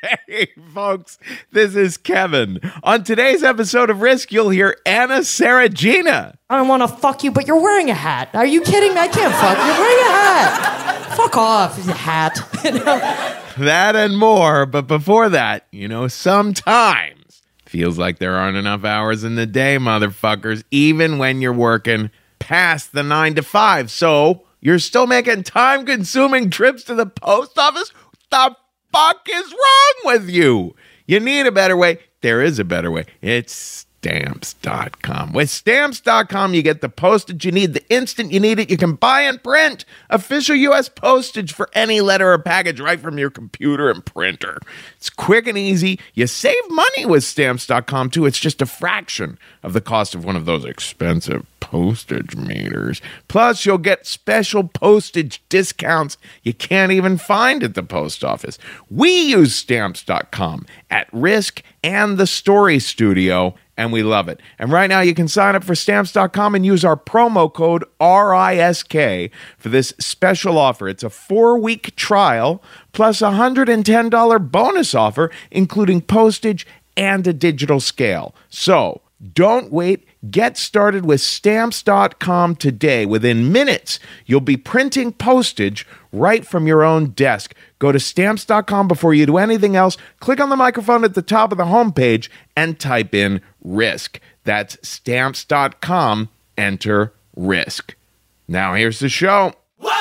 Hey, folks, this is Kevin. On today's episode of Risk, you'll hear Anna Saragina. I don't want to fuck you, but you're wearing a hat. Are you kidding me? I can't fuck you. You're wearing a hat. Fuck off, it's a hat. That and more, but before that, sometimes feels like there aren't enough hours in the day, motherfuckers, even when you're working past the 9 to 5. So you're still making time-consuming trips to the post office? What the fuck is wrong with you? You need a better way. There is a better way. It's Stamps.com. With Stamps.com, you get the postage you need the instant you need it. You can buy and print official U.S. postage for any letter or package right from your computer and printer. It's quick and easy. You save money with Stamps.com, too. It's just a fraction of the cost of one of those expensive postage meters. Plus, you'll get special postage discounts you can't even find at the post office. We use Stamps.com at Risk and the Story Studio, and we love it. And right now, you can sign up for Stamps.com and use our promo code RISK for this special offer. It's a 4-week trial plus a $110 bonus offer, including postage and a digital scale. So, don't wait. Get started with Stamps.com today. Within minutes, you'll be printing postage right from your own desk. Go to Stamps.com before you do anything else. Click on the microphone at the top of the homepage and type in RISK. That's Stamps.com. Enter RISK. Now here's the show.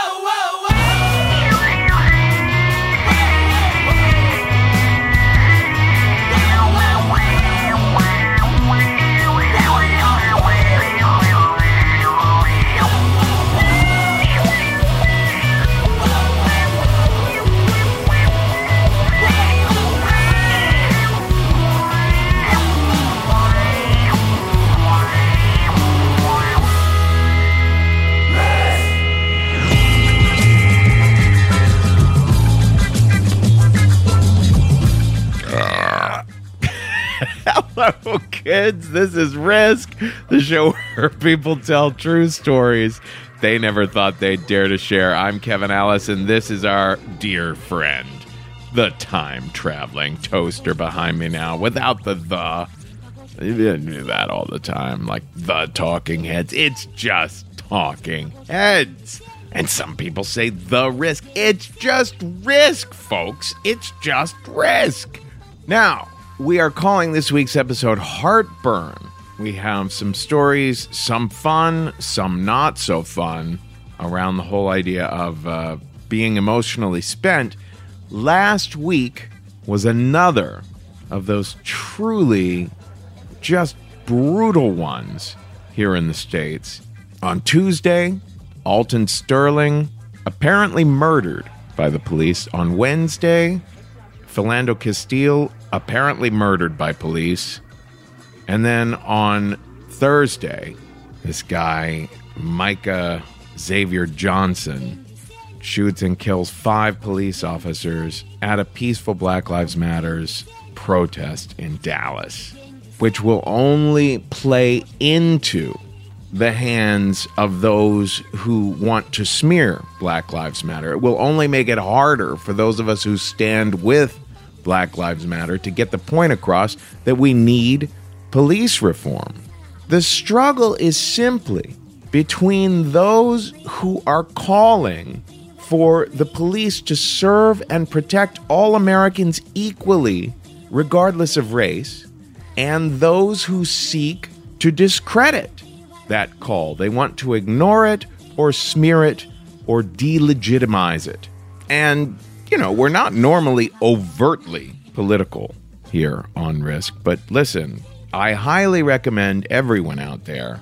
Hello, kids. This is Risk, the show where people tell true stories they never thought they'd dare to share. I'm Kevin Ellis, and this is our dear friend, the time-traveling toaster behind me now, without the. You do that all the time, like the talking heads. It's just talking heads. And some people say the Risk. It's just Risk, folks. It's just Risk. Now, we are calling this week's episode Heartburn. We have some stories, some fun, some not so fun, around the whole idea of being emotionally spent. Last week was another of those truly just brutal ones here in the States. On Tuesday, Alton Sterling apparently murdered by the police. On Wednesday, Philando Castile apparently murdered by police. And then on Thursday, this guy, Micah Xavier Johnson, shoots and kills 5 police officers at a peaceful Black Lives Matters protest in Dallas, which will only play into the hands of those who want to smear Black Lives Matter. It will only make it harder for those of us who stand with Black Lives Matter to get the point across that we need police reform. The struggle is simply between those who are calling for the police to serve and protect all Americans equally, regardless of race, and those who seek to discredit that call. They want to ignore it or smear it or delegitimize it. And we're not normally overtly political here on Risk, but listen, I highly recommend everyone out there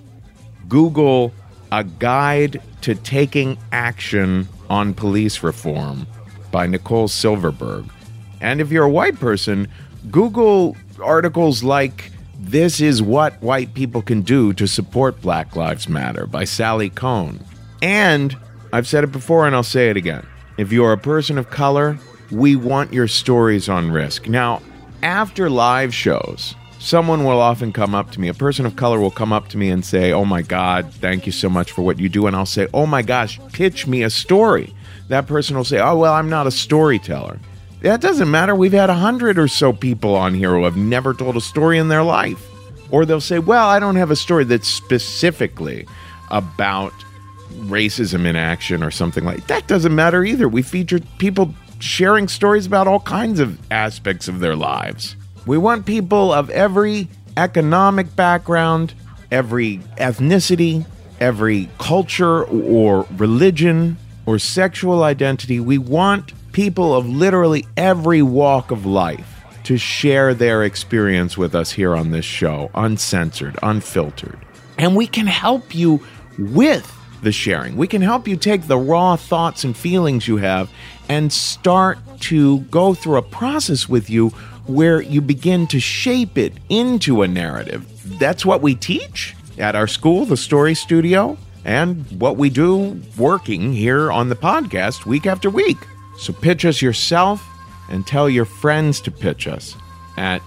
Google A Guide to Taking Action on Police Reform by Nicole Silverberg. And if you're a white person, Google articles like This Is What White People Can Do to Support Black Lives Matter by Sally Kohn. And I've said it before and I'll say it again. If you're a person of color, we want your stories on Risk. Now, after live shows, someone will often come up to me, a person of color will come up to me and say, "Oh my God, thank you so much for what you do." And I'll say, "Oh my gosh, pitch me a story." That person will say, "Oh, well, I'm not a storyteller." That doesn't matter. We've had 100 or so people on here who have never told a story in their life. Or they'll say, well, I don't have a story that's specifically about racism in action or something like that. That doesn't matter either. We featured people sharing stories about all kinds of aspects of their lives. We want people of every economic background, every ethnicity, every culture or religion or sexual identity. We want people of literally every walk of life to share their experience with us here on this show, uncensored, unfiltered. And we can help you with the sharing. We can help you take the raw thoughts and feelings you have and start to go through a process with you where you begin to shape it into a narrative. That's what we teach at our school, the Story Studio, and what we do working here on the podcast week after week. So pitch us yourself and tell your friends to pitch us at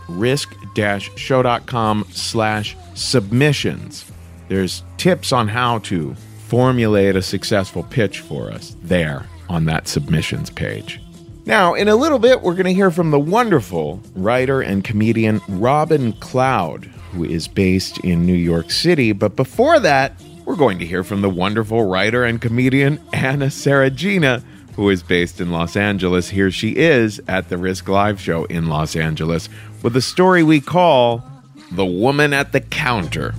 risk-show.com/submissions. There's tips on how to formulate a successful pitch for us there on that submissions page. Now, in a little bit, we're going to hear from the wonderful writer and comedian Robin Cloud, who is based in New York City. But before that, we're going to hear from the wonderful writer and comedian Anna Saragina, who is based in Los Angeles. Here she is at the Risk Live show in Los Angeles with a story we call The Woman at the Counter.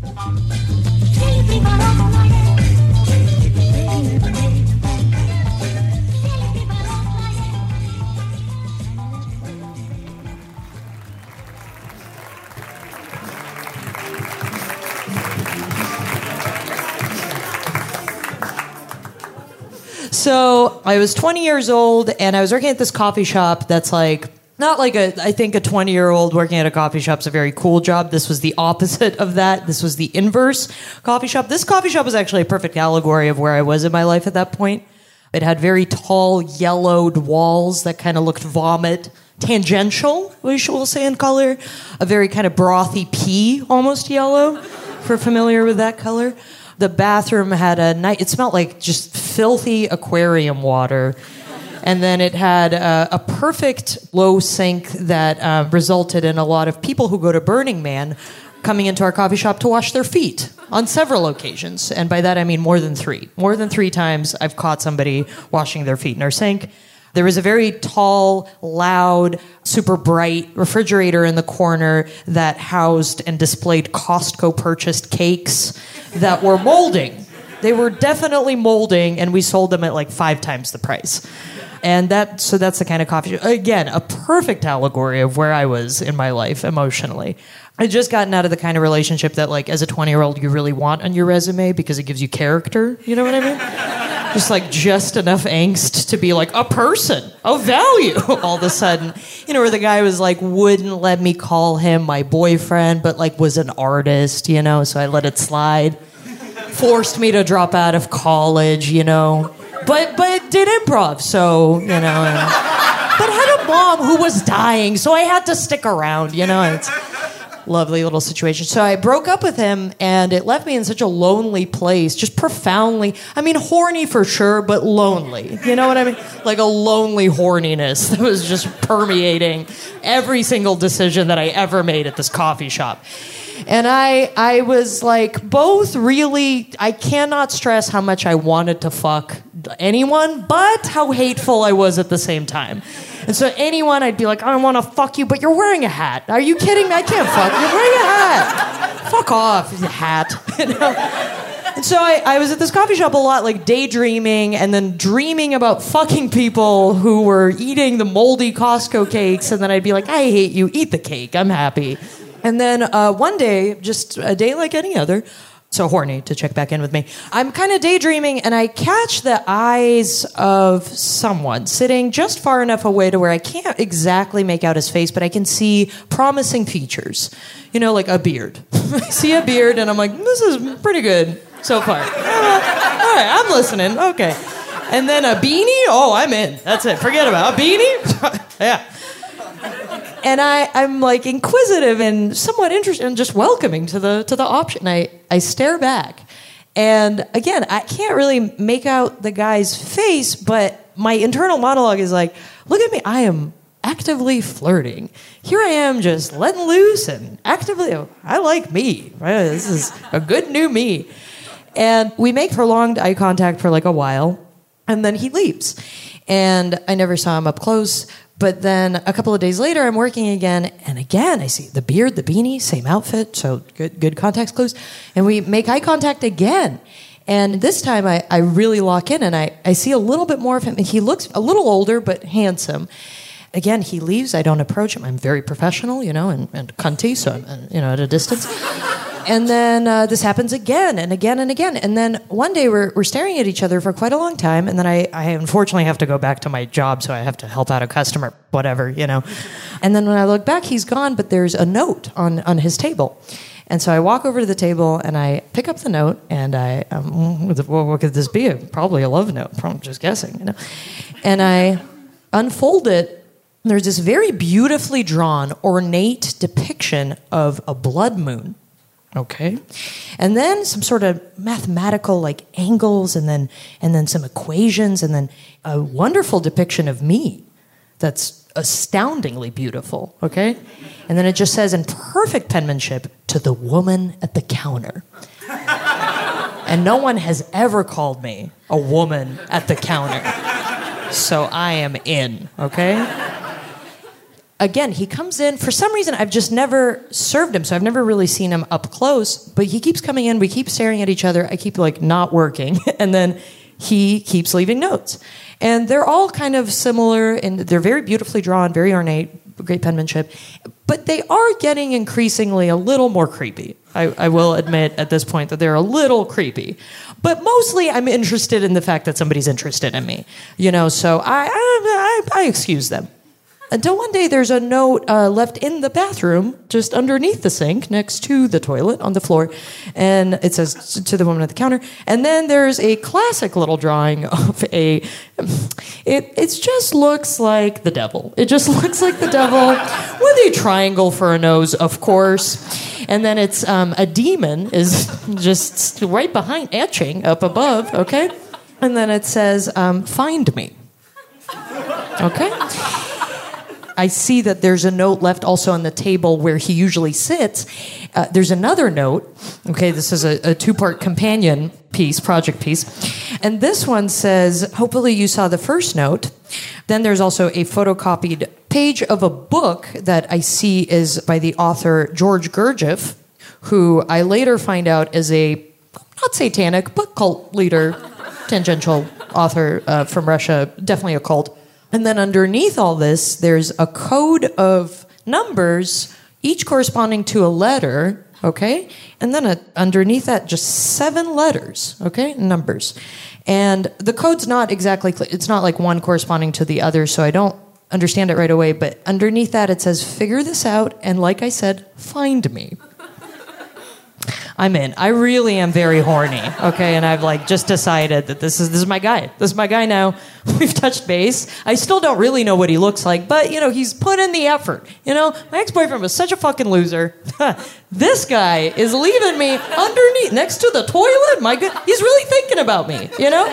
So I was 20 years old, and I was working at this coffee shop that's like, not like I think a 20-year-old working at a coffee shop is a very cool job. This was the opposite of that. This was the inverse coffee shop. This coffee shop was actually a perfect allegory of where I was in my life at that point. It had very tall, yellowed walls that kind of looked vomit, tangential, we will say in color, a very kind of brothy pea, almost yellow, if you're familiar with that color. The bathroom had it smelled like just filthy aquarium water. And then it had a perfect low sink that resulted in a lot of people who go to Burning Man coming into our coffee shop to wash their feet on several occasions. And by that, I mean more than three. More than 3 times I've caught somebody washing their feet in our sink. There was a very tall, loud, super bright refrigerator in the corner that housed and displayed Costco-purchased cakes that were molding. They were definitely molding, and we sold them at like 5 times the price. And that's the kind of coffee shop. Again, a perfect allegory of where I was in my life emotionally. I'd just gotten out of the kind of relationship that, like, as a 20-year-old, you really want on your resume because it gives you character. You know what I mean? just enough angst to be like a person of value all of a sudden. You know, where the guy was like, wouldn't let me call him my boyfriend, but like was an artist, you know, so I let it slide. Forced me to drop out of college, you know. But did improv, so, you know. But had a mom who was dying, so I had to stick around, you know. It's lovely little situation. So I broke up with him, and it left me in such a lonely place, just profoundly, I mean, horny for sure, but lonely. You know what I mean? Like a lonely horniness that was just permeating every single decision that I ever made at this coffee shop. And I was like, both really, I cannot stress how much I wanted to fuck anyone, but how hateful I was at the same time. And so anyone, I'd be like, I don't want to fuck you, but you're wearing a hat. Are you kidding me? I can't fuck you. You're wearing a hat. Fuck off, hat. You know? And so I was at this coffee shop a lot, like daydreaming and then dreaming about fucking people who were eating the moldy Costco cakes. And then I'd be like, I hate you. Eat the cake. I'm happy. And then one day, just a day like any other, so horny to check back in with me, I'm kind of daydreaming, and I catch the eyes of someone sitting just far enough away to where I can't exactly make out his face, but I can see promising features. You know, like a beard. I see a beard, and I'm like, this is pretty good so far. All right, I'm listening. Okay. And then a beanie? Oh, I'm in. That's it. Forget about it. A beanie? Yeah. And I'm like inquisitive and somewhat interested and just welcoming to the option. I stare back. And again, I can't really make out the guy's face, but my internal monologue is like, Look at me. I am actively flirting. Here I am just letting loose and actively, I like me. Right? This is a good new me. And we make prolonged eye contact for like a while, and then he leaves. And I never saw him up close. But then a couple of days later, I'm working again, and again, I see the beard, the beanie, same outfit, so good contacts close. And we make eye contact again. And this time, I really lock in, and I see a little bit more of him. He looks a little older, but handsome. Again, he leaves. I don't approach him. I'm very professional, and cunty, so I'm, at a distance. And then this happens again and again and again. And then one day we're staring at each other for quite a long time. And then I unfortunately have to go back to my job, so I have to help out a customer, whatever. And then when I look back, he's gone, but there's a note on his table. And so I walk over to the table and I pick up the note and what could this be? Probably a love note. I'm just guessing, And I unfold it. There's this very beautifully drawn, ornate depiction of a blood moon. Okay. And then some sort of mathematical angles and then some equations and then a wonderful depiction of me that's astoundingly beautiful. Okay. And then it just says in perfect penmanship, to the woman at the counter. And no one has ever called me a woman at the counter. So I am in. Okay. Again, he comes in. For some reason, I've just never served him, so I've never really seen him up close. But he keeps coming in. We keep staring at each other. I keep, not working. And then he keeps leaving notes. And they're all kind of similar, and they're very beautifully drawn, very ornate, great penmanship. But they are getting increasingly a little more creepy. I will admit at this point that they're a little creepy. But mostly I'm interested in the fact that somebody's interested in me. So I excuse them. Until one day there's a note left in the bathroom, just underneath the sink, next to the toilet on the floor. And it says, to the woman at the counter. And then there's a classic little drawing of it just looks like the devil. It just looks like the devil with a triangle for a nose, of course. And then it's a demon is just right behind, etching up above, okay? And then it says, find me. Okay? I see that there's a note left also on the table where he usually sits. There's another note. Okay, this is a two-part companion piece, project piece. And this one says, hopefully you saw the first note. Then there's also a photocopied page of a book that I see is by the author George Gurdjieff, who I later find out is a, not satanic, but cult leader, tangential author from Russia, definitely a cult. And then underneath all this, there's a code of numbers, each corresponding to a letter, okay? And then underneath that, just 7 letters, okay? Numbers. And the code's not exactly clear. It's not like one corresponding to the other, so I don't understand it right away. But underneath that, it says, figure this out, and like I said, find me. I'm in. I really am very horny, okay? And I've just decided that this is my guy. This is my guy now. We've touched base. I still don't really know what he looks like, but, he's put in the effort. My ex-boyfriend was such a fucking loser. This guy is leaving me underneath, next to the toilet. My God, he's really thinking about me,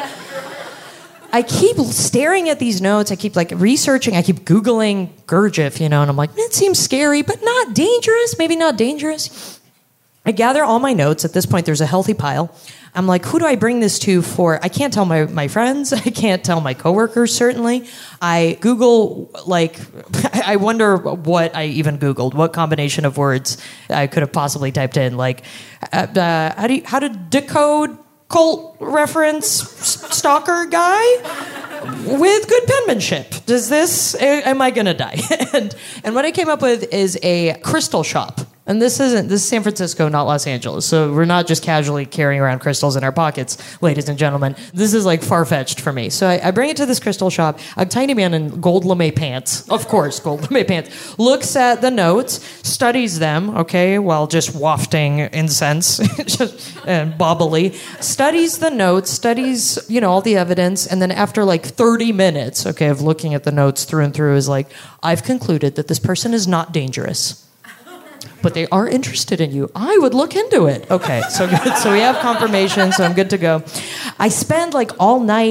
I keep staring at these notes. I keep researching. I keep Googling Gurdjieff, and I'm like, it seems scary, but not dangerous. Maybe not dangerous. I gather all my notes. At this point, there's a healthy pile. I'm like, who do I bring this to for? I can't tell my friends. I can't tell my coworkers, certainly. I Google, I wonder what I even Googled, what combination of words I could have possibly typed in. How to decode cult reference stalker guy with good penmanship. Am I going to die? and what I came up with is a crystal shop. And this is San Francisco, not Los Angeles. So we're not just casually carrying around crystals in our pockets, ladies and gentlemen. This is far-fetched for me. So I bring it to this crystal shop. A tiny man in gold lame pants, of course, gold lame pants, looks at the notes, studies them, okay, while just wafting incense and bobbly, studies the notes, studies, all the evidence, and then after 30 minutes, okay, of looking at the notes through and through is I've concluded that this person is not dangerous. But they are interested in you. I would look into it. Okay, so good. So we have confirmation, so I'm good to go. I spend all night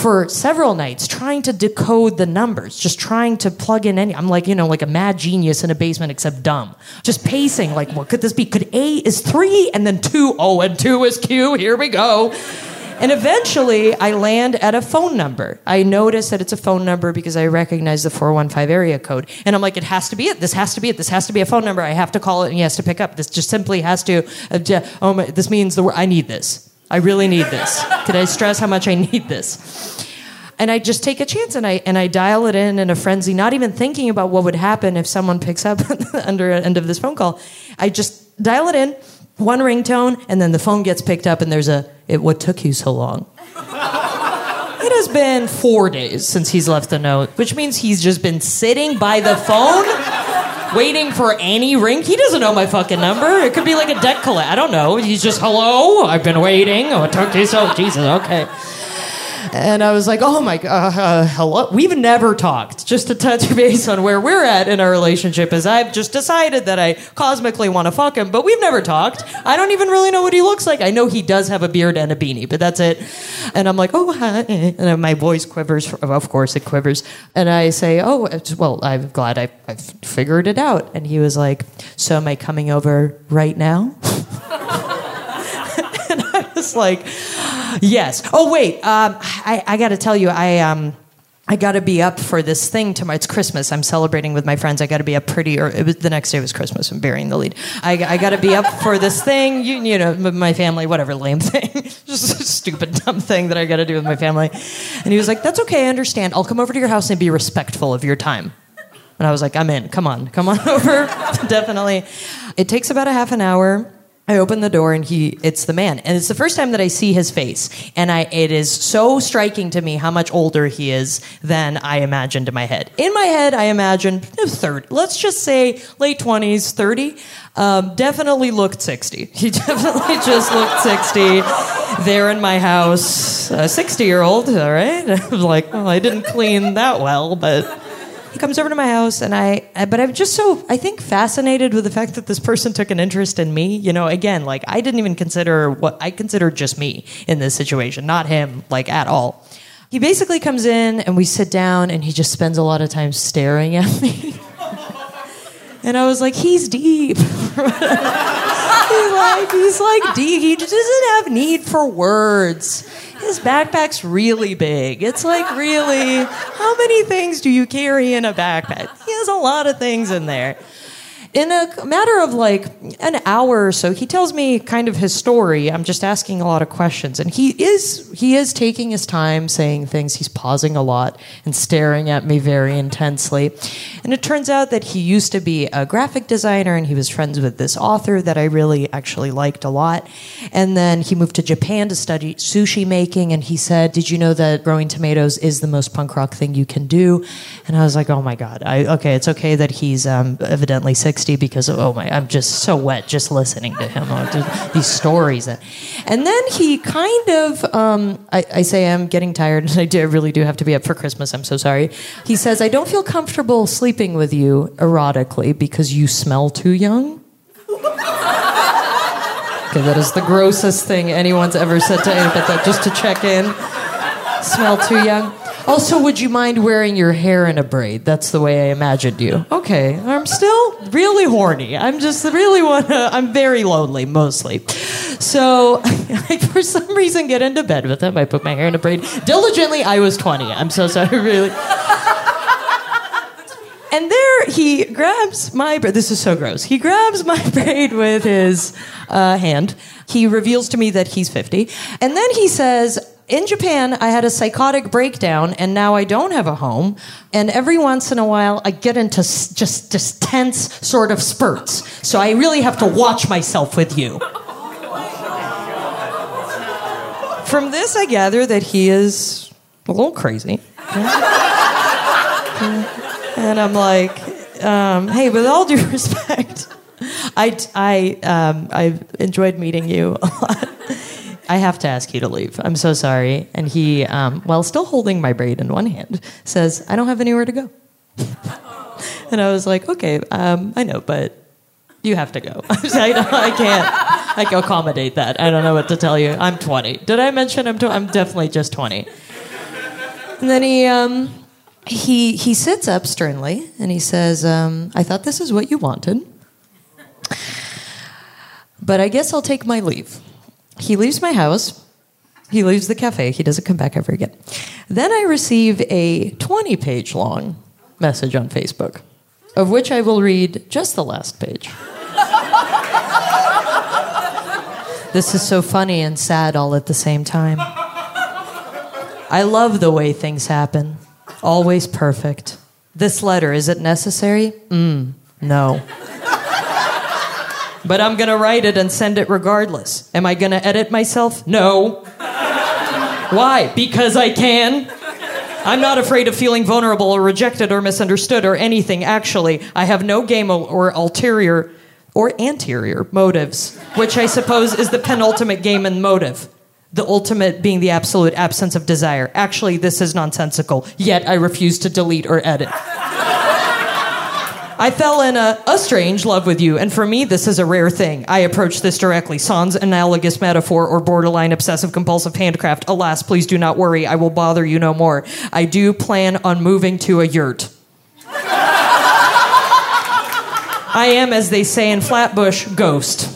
for several nights trying to decode the numbers, just trying to plug in I'm like, like a mad genius in a basement except dumb. Just pacing, like, what could this be? Could A is 3 and then 2? Oh, and 2 is Q. Here we go. And eventually, I land at a phone number. I notice that it's a phone number because I recognize the 415 area code. And I'm like, it has to be it. This has to be it. This has to be a phone number. I have to call it, and he has to pick up. This just simply has to... this means I need this. I really need this. Could I stress how much I need this? And I just take a chance, and I dial it in a frenzy, not even thinking about what would happen if someone picks up under the end of this phone call. I just dial it in, one ringtone, and then the phone gets picked up, and there's what took you so long? It has been 4 days since he's left the note, which means he's just been sitting by the phone waiting for any ring. He doesn't know my fucking number. It could be like a debt collect. I don't know. He's just, hello, I've been waiting. Oh, it took you so... Jesus, okay. And I was like, oh my God, hello? We've never talked. Just to touch base on where we're at in our relationship is I've just decided that I cosmically want to fuck him, but we've never talked. I don't even really know what he looks like. I know he does have a beard and a beanie, but that's it. And I'm like, oh, hi. And then my voice quivers. Of course it quivers. And I say, oh, well, I'm glad I've figured it out. And he was like, so am I coming over right now? And I was like... Yes. Oh, wait. I got to tell you, I got to be up for this thing tomorrow. It's Christmas. I'm celebrating with my friends. I got to be up pretty early. The next day was Christmas. I'm burying the lead. I got to be up for this thing. You know, my family, whatever, lame thing. Just a stupid, dumb thing that I got to do with my family. And he was like, that's okay. I understand. I'll come over to your house and be respectful of your time. And I was like, I'm in. Come on over. Definitely. It takes about a half an hour. I open the door and it's the man. And it's the first time that I see his face. And it is so striking to me how much older he is than I imagined in my head. In my head, I imagined 30. Let's just say late 20s, 30. Definitely looked 60. He definitely just looked 60 there in my house. A 60-year-old, all right? I was like, well, I didn't clean that well, but... He comes over to my house, but I'm just so, I think, fascinated with the fact that this person took an interest in me. You know, again, like, I didn't even consider I considered just me in this situation, not him, like, at all. He basically comes in, and we sit down, and he just spends a lot of time staring at me. And I was like, he's deep. he's like deep. He just doesn't have need for words. His backpack's really big. It's like, really, how many things do you carry in a backpack? He has a lot of things in there. In a matter of like an hour or so, he tells me kind of his story. I'm just asking a lot of questions. And he is taking his time saying things. He's pausing a lot and staring at me very intensely. And it turns out that he used to be a graphic designer and he was friends with this author that I really actually liked a lot. And then he moved to Japan to study sushi making. And he said, did you know that growing tomatoes is the most punk rock thing you can do? And I was like, oh my God. Okay, it's okay that he's evidently 60. Because I'm just so wet just listening to him these stories, and then he kind of I say I'm getting tired and I really do have to be up for Christmas. I'm so sorry. He says I don't feel comfortable sleeping with you erotically because you smell too young. Okay, that is the grossest thing anyone's ever said to anybody. That just to check in. Smell too young. Also, would you mind wearing your hair in a braid? That's the way I imagined you. Okay, I'm still really horny. I'm very lonely, mostly. So, I, for some reason, get into bed with him. I put my hair in a braid. Diligently, I was 20. I'm so sorry, really. And there he grabs my braid. This is so gross. He grabs my braid with his hand. He reveals to me that he's 50. And then he says... In Japan, I had a psychotic breakdown, and now I don't have a home. And every once in a while, I get into just tense sort of spurts. So I really have to watch myself with you. From this, I gather that he is a little crazy. And I'm like, hey, with all due respect, I've enjoyed meeting you a lot. I have to ask you to leave. I'm so sorry. And he, while still holding my braid in one hand, says, I don't have anywhere to go. And I was like, okay, I know, but you have to go. I can't accommodate that. I don't know what to tell you. I'm 20. Did I mention I'm definitely just 20. And then he sits up sternly and he says, I thought this is what you wanted, but I guess I'll take my leave. He leaves my house. He leaves the cafe. He doesn't come back ever again. Then I receive a 20-page long message on Facebook, of which I will read just the last page. This is so funny and sad all at the same time. I love the way things happen. Always perfect. This letter, is it necessary? No. But I'm going to write it and send it regardless. Am I going to edit myself? No. Why? Because I can. I'm not afraid of feeling vulnerable or rejected or misunderstood or anything, actually. I have no game or ulterior or anterior motives, which I suppose is the penultimate game and motive. The ultimate being the absolute absence of desire. Actually, this is nonsensical, yet I refuse to delete or edit. I fell in a strange love with you, and for me, this is a rare thing. I approach this directly. Sans analogous metaphor or borderline obsessive-compulsive handcraft. Alas, please do not worry. I will bother you no more. I do plan on moving to a yurt. I am, as they say in Flatbush, ghost.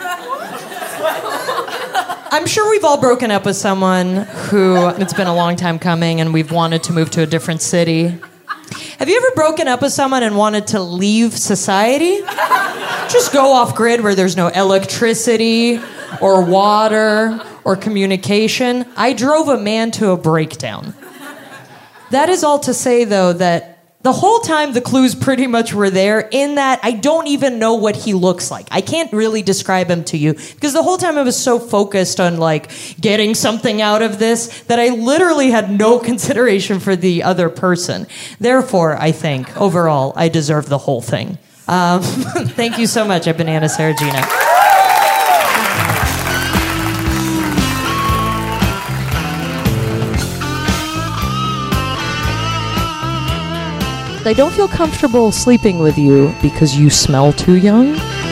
I'm sure we've all broken up with someone who it's been a long time coming and we've wanted to move to a different city. Have you ever broken up with someone and wanted to leave society? Just go off grid where there's no electricity or water or communication. I drove a man to a breakdown. That is all to say, though, that the whole time the clues pretty much were there in that I don't even know what he looks like. I can't really describe him to you because the whole time I was so focused on like getting something out of this that I literally had no consideration for the other person. Therefore, I think overall I deserve the whole thing. Thank you so much. I've been Anna Saragina. I don't feel comfortable sleeping with you because you smell too young.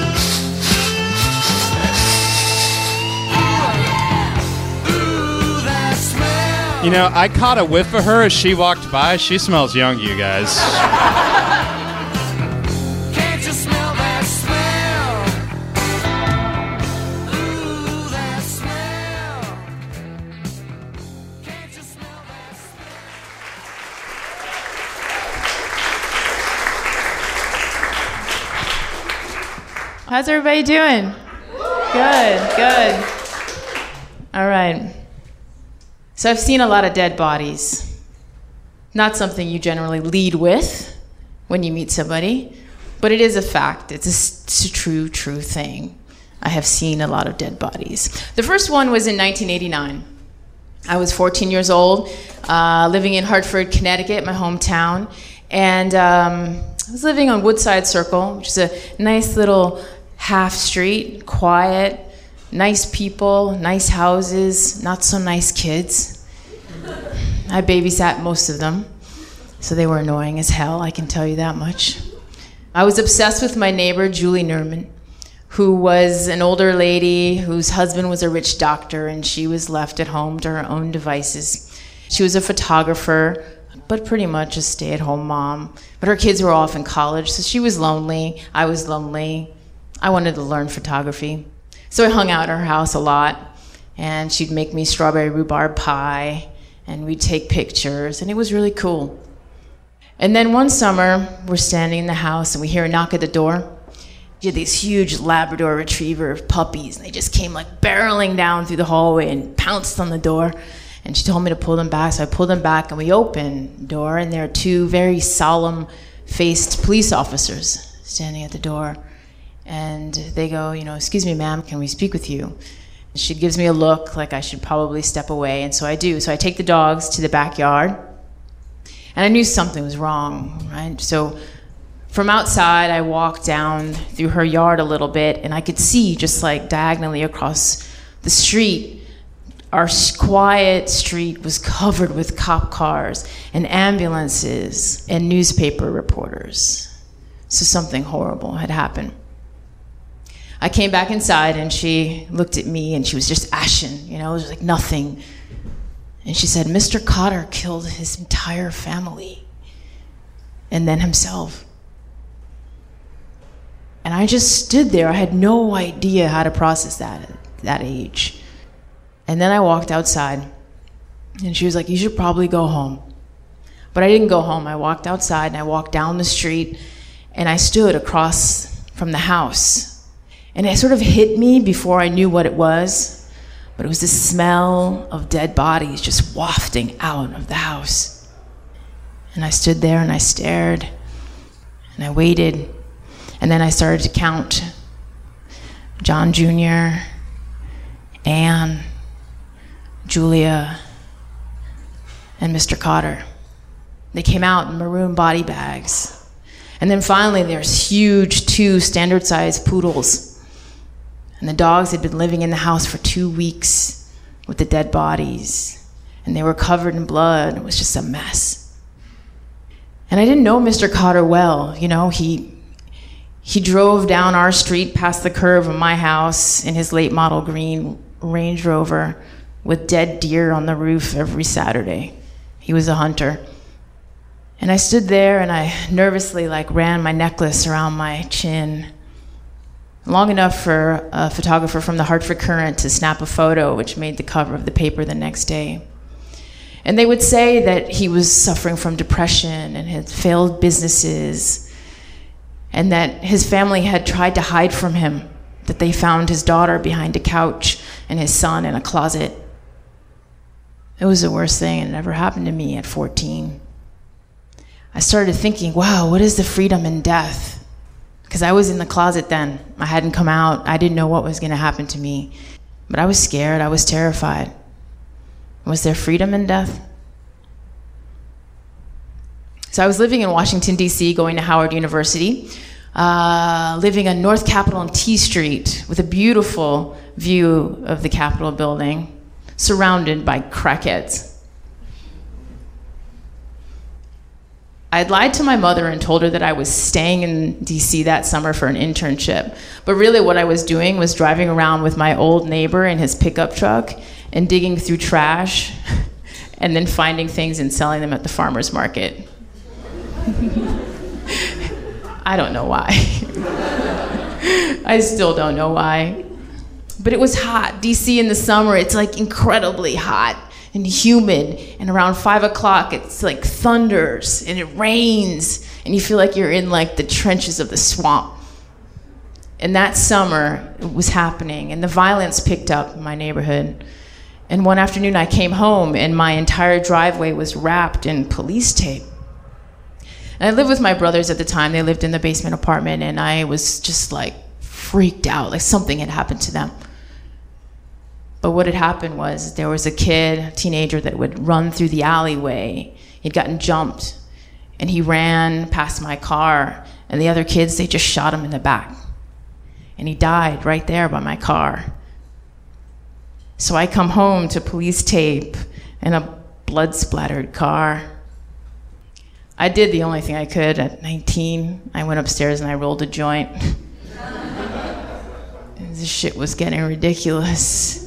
You know, I caught a whiff of her as she walked by. She smells young, you guys. Can't you smell that smell? Ooh, that smell. Can't you smell that smell? How's everybody doing? Good, good. All right. So I've seen a lot of dead bodies. Not something you generally lead with when you meet somebody, but it is a fact. It's a true thing. I have seen a lot of dead bodies. The first one was in 1989. I was 14 years old, living in Hartford, Connecticut, my hometown, and I was living on Woodside Circle, which is a nice little half street, quiet, nice people, nice houses, not so nice kids. I babysat most of them, so they were annoying as hell, I can tell you that much. I was obsessed with my neighbor, Julie Nerman, who was an older lady whose husband was a rich doctor, and she was left at home to her own devices. She was a photographer, but pretty much a stay-at-home mom. But her kids were off in college, so she was lonely. I was lonely. I wanted to learn photography. So I hung out at her house a lot, and she'd make me strawberry rhubarb pie, and we'd take pictures, and it was really cool. And then one summer, we're standing in the house, and we hear a knock at the door. She had these huge Labrador Retriever puppies, and they just came like barreling down through the hallway and pounced on the door. And she told me to pull them back, so I pulled them back, and we opened the door, and there are two very solemn-faced police officers standing at the door. And they go, excuse me, ma'am, can we speak with you? And she gives me a look like I should probably step away, and so I do. So I take the dogs to the backyard, and I knew something was wrong, right? So from outside, I walked down through her yard a little bit, and I could see just like diagonally across the street, our quiet street was covered with cop cars and ambulances and newspaper reporters. So something horrible had happened. I came back inside, and she looked at me, and she was just ashen, it was like nothing. And she said, Mr. Cotter killed his entire family and then himself. And I just stood there. I had no idea how to process that at that age. And then I walked outside, and she was like, you should probably go home. But I didn't go home. I walked outside, and I walked down the street, and I stood across from the house. And it sort of hit me before I knew what it was, but it was the smell of dead bodies just wafting out of the house. And I stood there, and I stared, and I waited. And then I started to count John Jr., Anne, Julia, and Mr. Cotter. They came out in maroon body bags. And then finally there's huge 2 standard-sized poodles. And the dogs had been living in the house for 2 weeks with the dead bodies. And they were covered in blood. It was just a mess. And I didn't know Mr. Cotter well. You know, he drove down our street past the curve of my house in his late model green Range Rover with dead deer on the roof every Saturday. He was a hunter. And I stood there and I nervously ran my necklace around my chin, long enough for a photographer from the Hartford Courant to snap a photo, which made the cover of the paper the next day. And they would say that he was suffering from depression and had failed businesses, and that his family had tried to hide from him, that they found his daughter behind a couch and his son in a closet. It was the worst thing that ever happened to me at 14. I started thinking, wow, what is the freedom in death? Because I was in the closet then. I hadn't come out. I didn't know what was going to happen to me. But I was scared. I was terrified. Was there freedom in death? So I was living in Washington, D.C., going to Howard University, living on North Capitol and T Street with a beautiful view of the Capitol building, surrounded by crackheads. I had lied to my mother and told her that I was staying in D.C. that summer for an internship. But really what I was doing was driving around with my old neighbor in his pickup truck and digging through trash and then finding things and selling them at the farmer's market. I don't know why. I still don't know why. But it was hot. DC in the summer, it's incredibly hot and humid. And around 5 o'clock, it's thunders and it rains. And you feel like you're in the trenches of the swamp. And that summer, it was happening. And the violence picked up in my neighborhood. And one afternoon, I came home and my entire driveway was wrapped in police tape. And I lived with my brothers at the time. They lived in the basement apartment, and I was just freaked out, something had happened to them. But what had happened was there was a kid, a teenager, that would run through the alleyway. He'd gotten jumped, and he ran past my car, and the other kids, they just shot him in the back. And he died right there by my car. So I come home to police tape and a blood-splattered car. I did the only thing I could at 19. I went upstairs and I rolled a joint. This shit was getting ridiculous.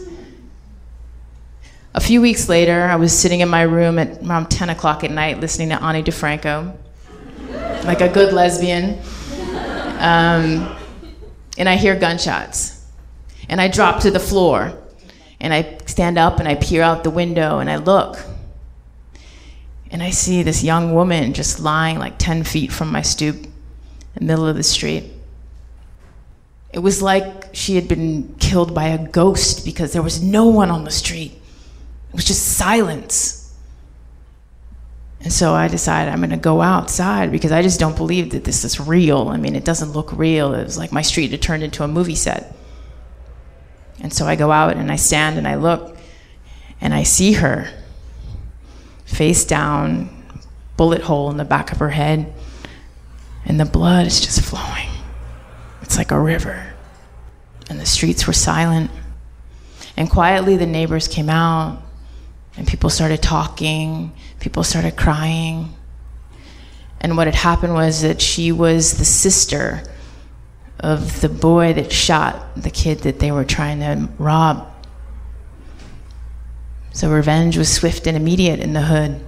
A few weeks later, I was sitting in my room at around 10 o'clock at night listening to Ani DeFranco, like a good lesbian. And I hear gunshots. And I drop to the floor. And I stand up and I peer out the window and I look. And I see this young woman just lying 10 feet from my stoop in the middle of the street. It was like she had been killed by a ghost because there was no one on the street. It was just silence. And so I decided I'm going to go outside because I just don't believe that this is real. I mean, it doesn't look real. It was like my street had turned into a movie set. And so I go out and I stand and I look and I see her face down, bullet hole in the back of her head, and the blood is just flowing. It's like a river. And the streets were silent. And quietly the neighbors came out, and people started talking, people started crying. And what had happened was that she was the sister of the boy that shot the kid that they were trying to rob. So revenge was swift and immediate in the hood.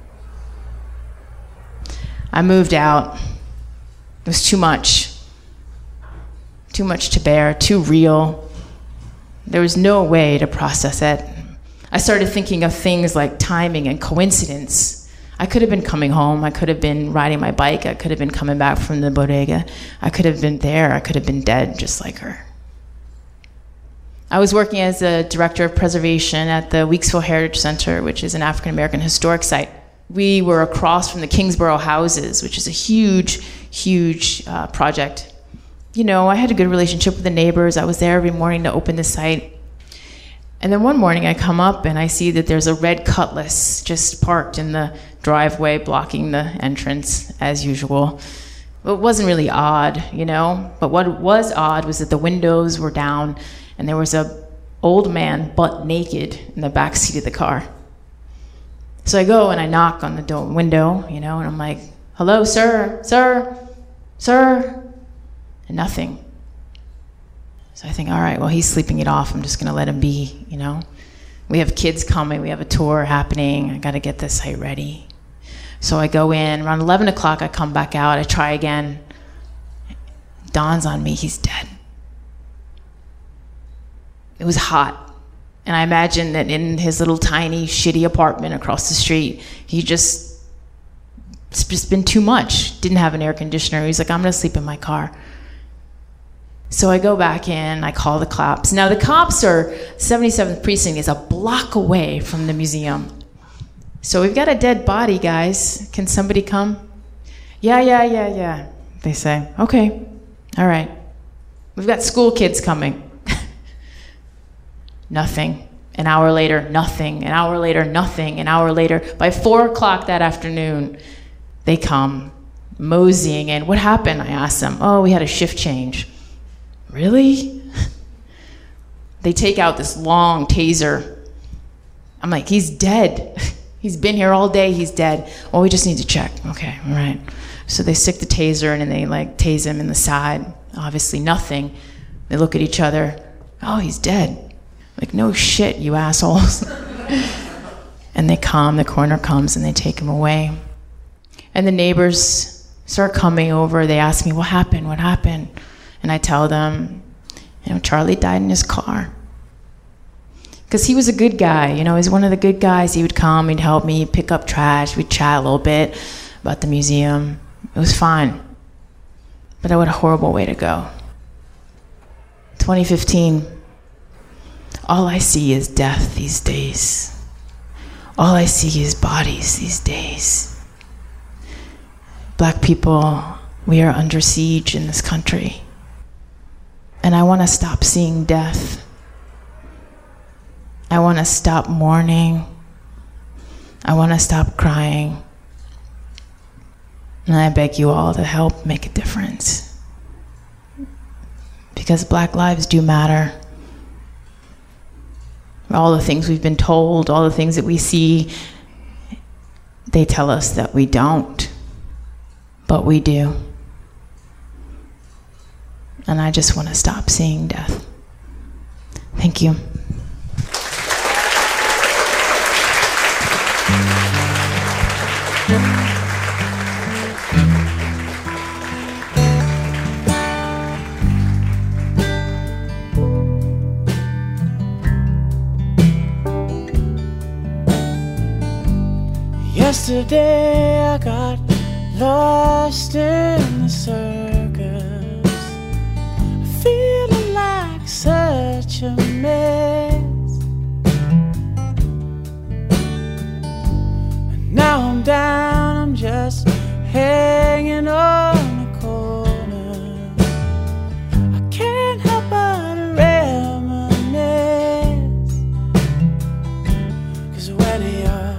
I moved out. It was too much. Too much to bear, too real. There was no way to process it. I started thinking of things like timing and coincidence. I could have been coming home. I could have been riding my bike. I could have been coming back from the bodega. I could have been there. I could have been dead just like her. I was working as a director of preservation at the Weeksville Heritage Center, which is an African American historic site. We were across from the Kingsborough Houses, which is a huge, huge project. You know, I had a good relationship with the neighbors. I was there every morning to open the site. And then one morning I come up and I see that there's a red Cutlass just parked in the driveway blocking the entrance as usual. It wasn't really odd, you know, but what was odd was that the windows were down and there was a old man butt naked in the back seat of the car. So I go and I knock on the window, you know, and I'm like, hello, sir, sir, sir, and nothing. So I think, all right, well, he's sleeping it off. I'm just going to let him be, you know. We have kids coming. We have a tour happening. I got to get the site ready. So I go in. Around 11 o'clock, I come back out. I try again. Dawns on me, he's dead. It was hot. And I imagine that in his little tiny, shitty apartment across the street, it's just been too much. Didn't have an air conditioner. He's like, I'm going to sleep in my car. So I go back in, I call the cops. Now the cops are, 77th Precinct is a block away from the museum. So we've got a dead body, guys. Can somebody come? Yeah. They say, okay, all right. We've got school kids coming. Nothing. An hour later, nothing. An hour later, nothing. An hour later, by 4 o'clock that afternoon, they come, moseying in. What happened? I asked them. Oh, we had a shift change. Really? They take out this long taser. I'm like, he's dead. He's been here all day, he's dead. Well, we just need to check. Okay, all right. So they stick the taser in and they like tase him in the side. Obviously nothing. They look at each other. Oh, he's dead. Like, no shit, you assholes. And they come, the coroner comes and they take him away. And the neighbors start coming over. They ask me, what happened? What happened? And I tell them, you know, Charlie died in his car. Because he was a good guy, you know, he's one of the good guys. He would come, he'd help me pick up trash, we'd chat a little bit about the museum. It was fine. But what a horrible way to go. 2015, all I see is death these days. All I see is bodies these days. Black people, we are under siege in this country. And I want to stop seeing death. I want to stop mourning. I want to stop crying. And I beg you all to help make a difference. Because Black lives do matter. All the things we've been told, all the things that we see, they tell us that we don't. But we do. And I just want to stop seeing death. Thank you. Yesterday I got lost in the circus, feeling like such a mess. And now I'm down, I'm just hanging on the corner. I can't help but reminisce, 'cause when you're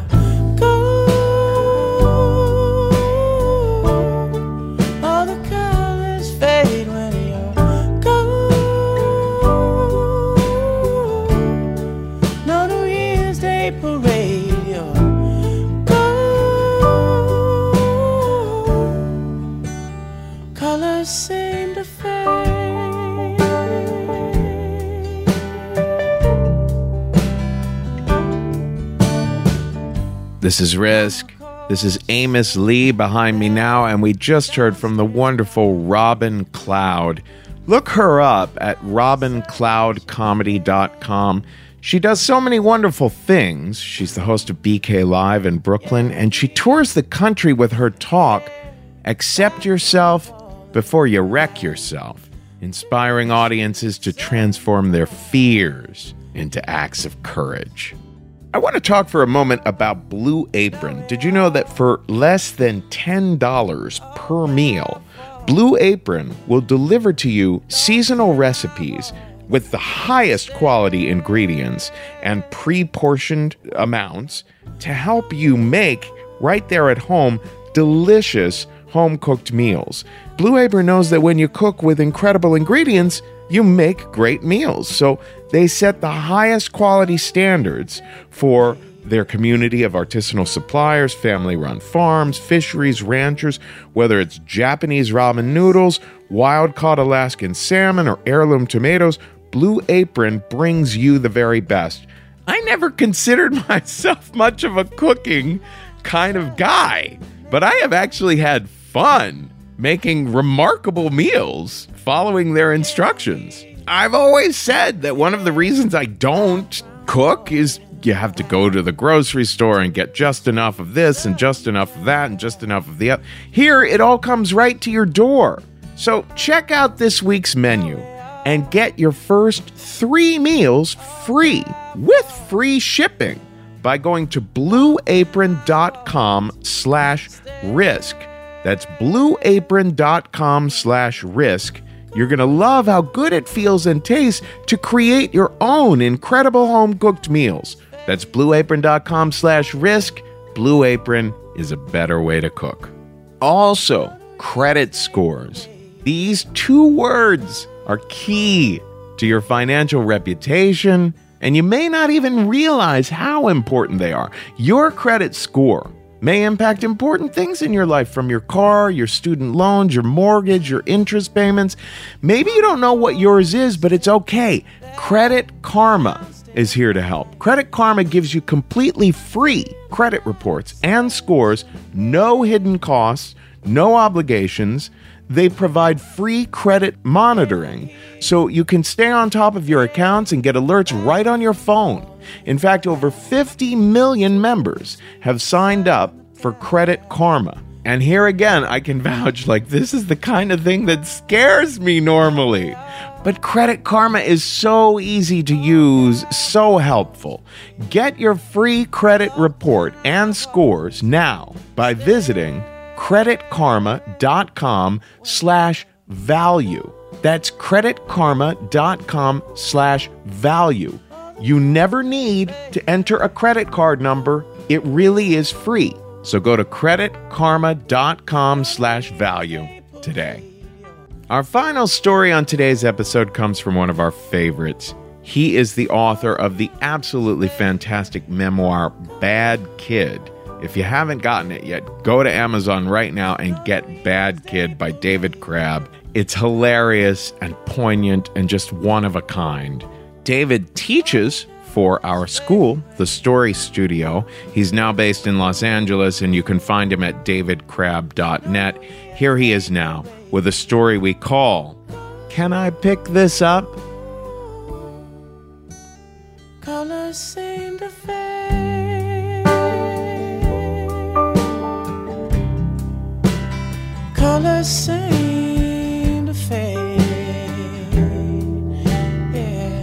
This is Risk. This is Amos Lee behind me now, and we just heard from the wonderful Robin Cloud. Look her up at robincloudcomedy.com. She does so many wonderful things. She's the host of BK Live in Brooklyn, and she tours the country with her talk, Accept Yourself Before You Wreck Yourself, inspiring audiences to transform their fears into acts of courage. I want to talk for a moment about Blue Apron. Did you know that for less than $10 per meal, Blue Apron will deliver to you seasonal recipes with the highest quality ingredients and pre-portioned amounts to help you make, right there at home, delicious home-cooked meals. Blue Apron knows that when you cook with incredible ingredients, you make great meals. So they set the highest quality standards for their community of artisanal suppliers, family-run farms, fisheries, ranchers, whether it's Japanese ramen noodles, wild-caught Alaskan salmon, or heirloom tomatoes. Blue Apron brings you the very best. I never considered myself much of a cooking kind of guy, but I have actually had fun making remarkable meals following their instructions. I've always said that one of the reasons I don't cook is you have to go to the grocery store and get just enough of this and just enough of that and just enough of the other. Here, it all comes right to your door. So check out this week's menu and get your first 3 meals free with free shipping by going to blueapron.com/risk. That's blueapron.com/risk. You're going to love how good it feels and tastes to create your own incredible home-cooked meals. That's blueapron.com/risk. Blue Apron is a better way to cook. Also, credit scores. These 2 words are key to your financial reputation, and you may not even realize how important they are. Your credit score may impact important things in your life, from your car, your student loans, your mortgage, your interest payments. Maybe you don't know what yours is, but it's okay. Credit Karma is here to help. Credit Karma gives you completely free credit reports and scores, no hidden costs, no obligations. They provide free credit monitoring so you can stay on top of your accounts and get alerts right on your phone. In fact, over 50 million members have signed up for Credit Karma. And here again, I can vouch, like, this is the kind of thing that scares me normally. But Credit Karma is so easy to use, so helpful. Get your free credit report and scores now by visiting creditkarma.com/value. That's creditkarma.com/value. You never need to enter a credit card number. It really is free. So go to creditkarma.com/value today. Our final story on today's episode comes from one of our favorites. He is the author of the absolutely fantastic memoir, Bad Kid. If you haven't gotten it yet, go to Amazon right now and get Bad Kid by David Crabb. It's hilarious and poignant and just one of a kind. David teaches for our school, the Story Studio. He's now based in Los Angeles, and you can find him at davidcrabb.net. Here he is now with a story we call, Can I Pick This Up? Colors seem to fade. Colors seem to fade. Yeah.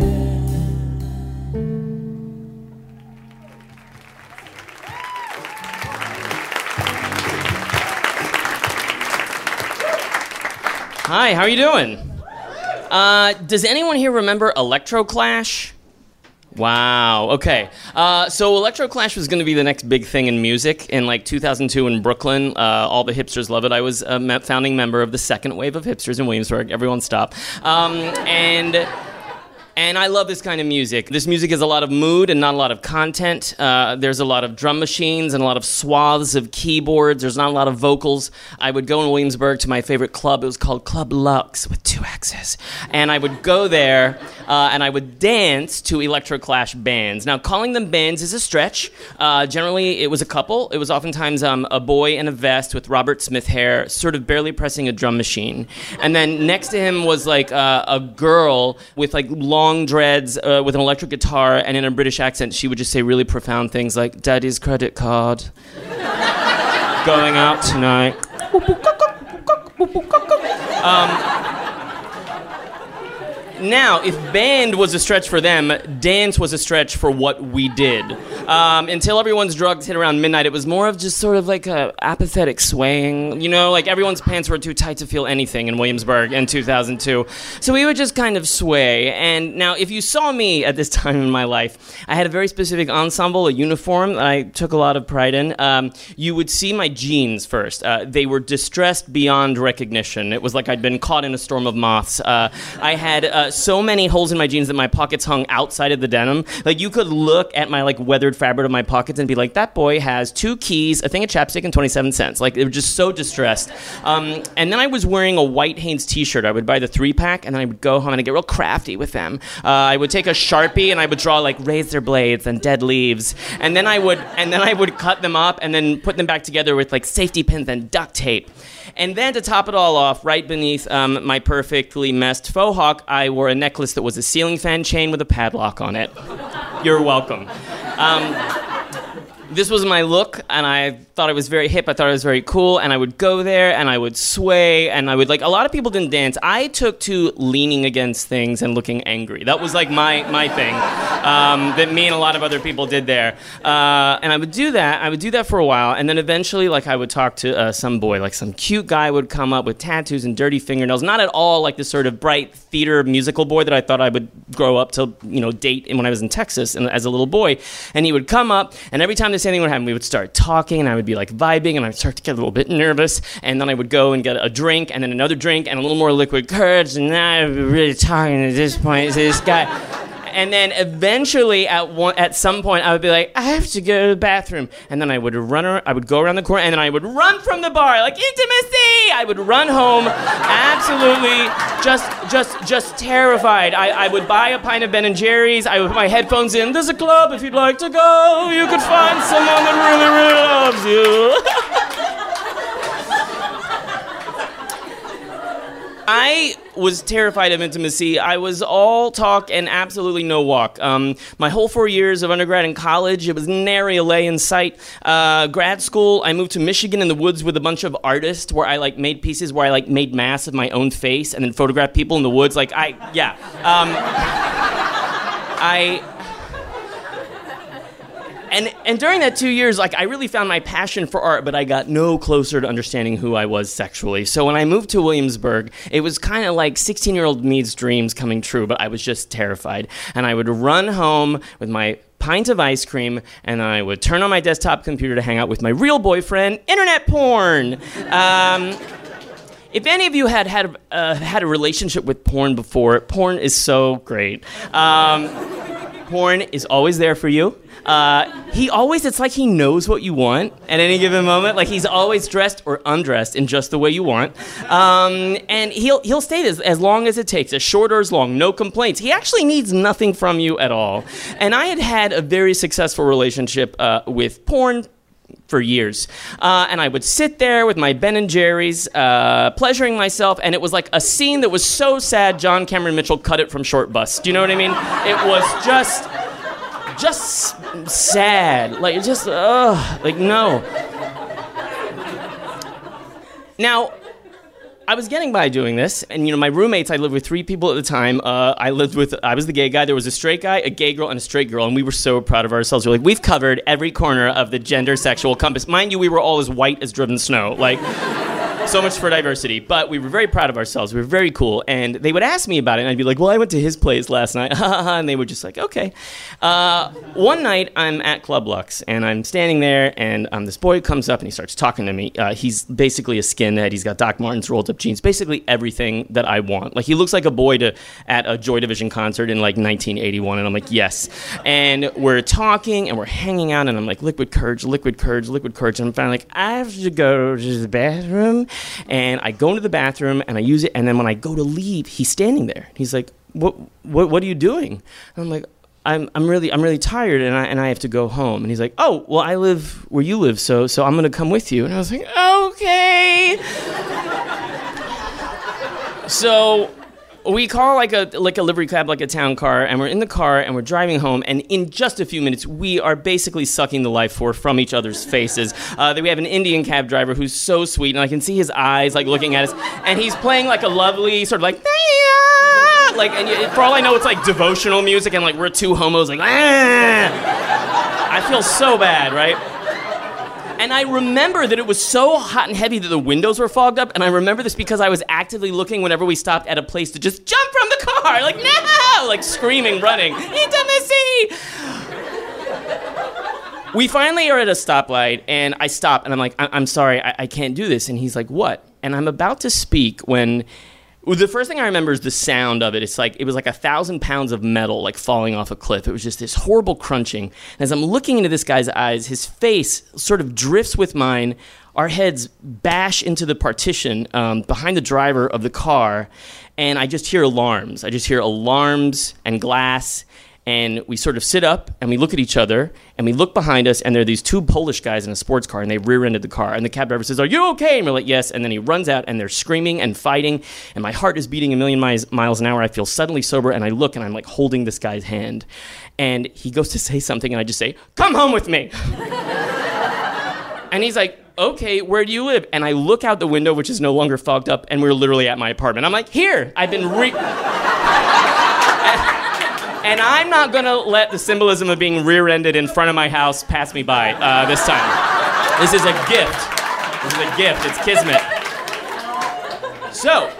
Hi, how are you doing? Does anyone here remember Electroclash? Wow, okay. So Electroclash was going to be the next big thing in music in like 2002 in Brooklyn. All the hipsters love it. I was a founding member of the second wave of hipsters in Williamsburg. Everyone stop. And I love this kind of music. This music has a lot of mood and not a lot of content. There's a lot of drum machines and a lot of swaths of keyboards. There's not a lot of vocals. I would go in Williamsburg to my favorite club. It was called Club Lux with 2 X's. And I would go there and I would dance to Electroclash bands. Now, calling them bands is a stretch. Generally, it was a couple. It was oftentimes a boy in a vest with Robert Smith hair, sort of barely pressing a drum machine. And then next to him was like a girl with like long dreads with an electric guitar, and in a British accent, she would just say really profound things like, "Daddy's credit card. Going out tonight." Now, if band was a stretch for them, dance was a stretch for what we did. Until everyone's drugs hit around midnight, it was more of just sort of like a apathetic swaying. You know, like everyone's pants were too tight to feel anything in Williamsburg in 2002. So we would just kind of sway. And now, if you saw me at this time in my life, I had a very specific ensemble, a uniform that I took a lot of pride in. You would see my jeans first. They were distressed beyond recognition. It was like I'd been caught in a storm of moths. I had so many holes in my jeans that my pockets hung outside of the denim. Like, you could look at my, like, weathered fabric of my pockets and be like, that boy has 2 keys, a thing of chapstick, and 27 cents. Like, they were just so distressed. And then I was wearing a white Hanes t-shirt. I would buy the 3-pack, and then I would go home and I'd get real crafty with them. I would take a Sharpie, and I would draw, like, razor blades and dead leaves. And then I would cut them up and then put them back together with, like, safety pins and duct tape. And then to top it all off, right beneath my perfectly messed faux hawk, I wore a necklace that was a ceiling fan chain with a padlock on it. You're welcome. This was my look, and I thought it was very hip. I thought it was very cool, and I would go there, and I would sway, and I would, like, a lot of people didn't dance. I took to leaning against things and looking angry. That was, like, my thing that me and a lot of other people did there. And I would do that. I would do that for a while, and then eventually, like, I would talk to some boy, like, some cute guy would come up with tattoos and dirty fingernails, not at all like the sort of bright theater musical boy that I thought I would grow up to, you know, date when I was in Texas and as a little boy. And he would come up, and every time this anything would happen, we would start talking, and I would be like vibing, and I would start to get a little bit nervous, and then I would go and get a drink, and then another drink, and a little more liquid courage, and then I would be really talking at this point to this guy. And then eventually, at some point, I would be like, I have to go to the bathroom. And then I would go around the corner, and then I would run from the bar, like intimacy. I would run home, absolutely, just terrified. I would buy a pint of Ben & Jerry's. I would put my headphones in. There's a club if you'd like to go. You could find someone that really, really loves you. I was terrified of intimacy. I was all talk and absolutely no walk. My whole 4 years of undergrad and college, it was nary a lay in sight. Grad school, I moved to Michigan in the woods with a bunch of artists where I made pieces where I made masks of my own face and then photographed people in the woods. And during that 2 years, I really found my passion for art, but I got no closer to understanding who I was sexually. So when I moved to Williamsburg, it was kind of like 16-year-old me's dreams coming true, but I was just terrified. And I would run home with my pint of ice cream, and I would turn on my desktop computer to hang out with my real boyfriend, internet porn. If any of you had a relationship with porn before, porn is so great. Porn is always there for you. It's like he knows what you want at any given moment. Like, he's always dressed or undressed in just the way you want. And he'll stay as long as it takes, as short or as long, no complaints. He actually needs nothing from you at all. And I had a very successful relationship with porn for years. And I would sit there with my Ben & Jerry's, pleasuring myself, and it was like a scene that was so sad John Cameron Mitchell cut it from Short Bus. Do you know what I mean? It was just sad. No. Now, I was getting by doing this, and my roommates, I lived with 3 people at the time. I was the gay guy. There was a straight guy, a gay girl, and a straight girl, and we were so proud of ourselves. We're like, we've covered every corner of the gender sexual compass. Mind you, we were all as white as driven snow. So much for diversity. But we were very proud of ourselves. We were very cool. And they would ask me about it, and I'd be like, well, I went to his place last night. And they were just like, okay. One night, I'm at Club Lux, and I'm standing there, and this boy comes up, and he starts talking to me. He's basically a skinhead. He's got Doc Martens, rolled up jeans, basically everything that I want. He looks like a boy at a Joy Division concert in 1981, and I'm like, yes. And we're talking, and we're hanging out, and I'm like, liquid courage. And I'm finally like, I have to go to the bathroom. And I go into the bathroom and I use it, and then when I go to leave, he's standing there. He's like, what are you doing? And I'm like, I'm really tired, and I have to go home. And he's like, oh, well, I live where you live, so I'm gonna come with you. And I was like, okay. So we call like a livery cab, like a town car, and we're in the car and we're driving home, and in just a few minutes we are basically sucking the life force from each other's faces. We have an Indian cab driver who's so sweet, and I can see his eyes like looking at us, and he's playing like a lovely sort of like and for all I know it's like devotional music, and like we're two homos like I feel so bad, right? And I remember that it was so hot and heavy that the windows were fogged up, and I remember this because I was actively looking whenever we stopped at a place to just jump from the car, like, no! Like, screaming, running, into the sea! We finally are at a stoplight, and I stop, and I'm like, I'm sorry, I can't do this. And he's like, what? And I'm about to speak when... Well, the first thing I remember is the sound of it. It was like 1,000 pounds of metal like falling off a cliff. It was just this horrible crunching. And as I'm looking into this guy's eyes, his face sort of drifts with mine. Our heads bash into the partition behind the driver of the car, and I just hear alarms. I just hear alarms and glass. And we sort of sit up, and we look at each other, and we look behind us, and there are these two Polish guys in a sports car, and they rear-ended the car. And the cab driver says, are you okay? And we're like, yes. And then he runs out, and they're screaming and fighting, and my heart is beating a million miles an hour. I feel suddenly sober, and I look, and I'm like holding this guy's hand. And he goes to say something, and I just say, come home with me. And he's like, okay, where do you live? And I look out the window, which is no longer fogged up, and we're literally at my apartment. I'm like, here, I've been And I'm not going to let the symbolism of being rear-ended in front of my house pass me by this time. This is a gift. This is a gift. It's kismet. So,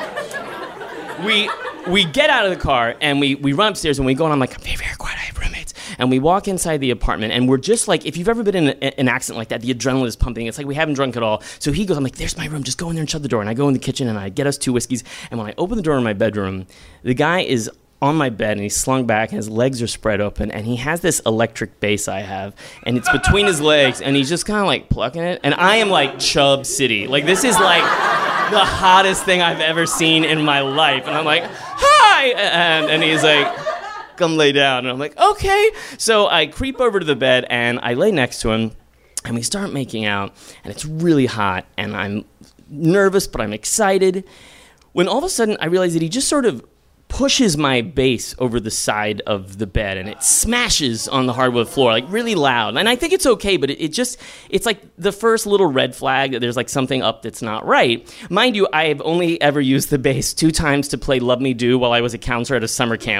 we get out of the car, and we run upstairs, and we go, and I'm like, I'm very, very quiet. I have roommates. And we walk inside the apartment, and we're just like, if you've ever been in an accident like that, the adrenaline is pumping. It's like we haven't drunk at all. So he goes, I'm like, there's my room. Just go in there and shut the door. And I go in the kitchen, and I get us 2 whiskeys. And when I open the door in my bedroom, the guy is on my bed, and he's slung back, and his legs are spread open, and he has this electric bass I have, and it's between his legs, and he's just kind of like plucking it, and I am like Chub City. Like, this is like the hottest thing I've ever seen in my life, and I'm like, hi! And he's like, come lay down, and I'm like, okay. So I creep over to the bed, and I lay next to him, and we start making out, and it's really hot, and I'm nervous, but I'm excited, when all of a sudden I realize that he just sort of pushes my bass over the side of the bed, and it smashes on the hardwood floor, like really loud. And I think it's okay, but it's like the first little red flag that there's like something up that's not right. Mind you, I have only ever used the bass 2 times to play Love Me Do while I was a counselor at a summer camp.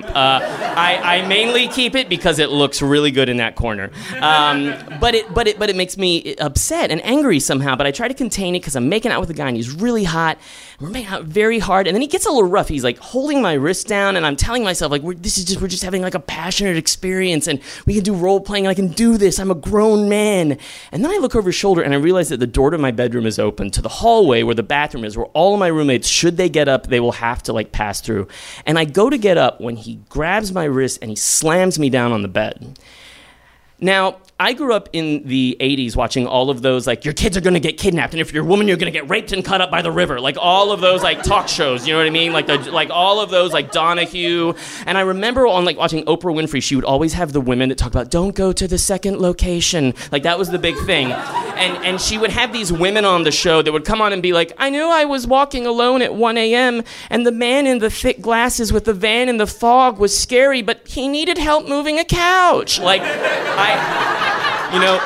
I mainly keep it because it looks really good in that corner. But it makes me upset and angry somehow, but I try to contain it because I'm making out with a guy, and he's really hot. We're making out very hard, and then he gets a little rough. He's like holding my wrist down, and I'm telling myself like we're just having like a passionate experience, and we can do role playing, and I can do this. I'm a grown man. And then I look over his shoulder, and I realize that the door to my bedroom is open to the hallway where the bathroom is, where all of my roommates, should they get up, they will have to like pass through. And I go to get up when he grabs my wrist and he slams me down on the bed. Now, I grew up in the 80s watching all of those, like, your kids are going to get kidnapped, and if you're a woman, you're going to get raped and cut up by the river. Like, all of those, like, talk shows, you know what I mean? Like all of those, like, Donahue. And I remember on, like, watching Oprah Winfrey, she would always have the women that talk about, don't go to the second location. Like, that was the big thing. And she would have these women on the show that would come on and be like, I knew I was walking alone at 1 a.m., and the man in the thick glasses with the van in the fog was scary, but he needed help moving a couch. Like, you know,